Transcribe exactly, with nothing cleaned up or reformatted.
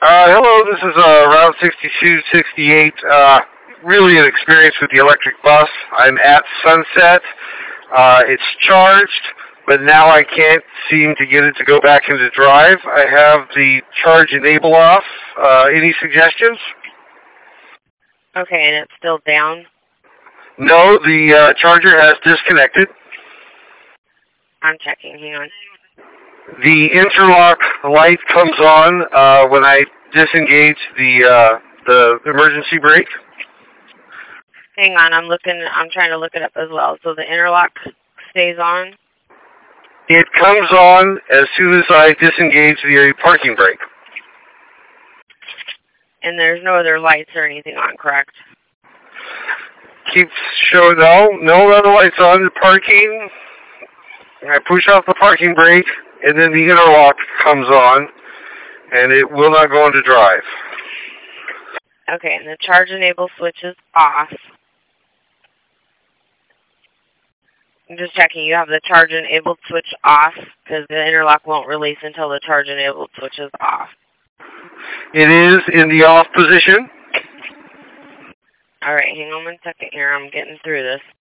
Uh, hello, this is uh, Route sixty-two sixty-eight. Uh, really an experience with the electric bus. I'm at Sunset. Uh, it's charged, but now I can't seem to get it to go back into drive. I have the charge enable off. Uh, any suggestions? Okay, and it's still down? No, the uh, charger has disconnected. I'm checking, hang on. The interlock light comes on uh, when I disengage the uh, the emergency brake. Hang on, I'm looking. I'm trying to look it up as well. So the interlock stays on? It comes on as soon as I disengage the parking brake. And there's no other lights or anything on, correct? Keeps showing no, no other lights on. The parking. I push off the parking brake, and then the interlock comes on, and it will not go into drive. Okay, and the charge enable switch is off. I'm just checking. You have the charge enabled switch off because the interlock won't release until the charge enabled switch is off. It is in the off position. All right, hang on one second here. I'm getting through this.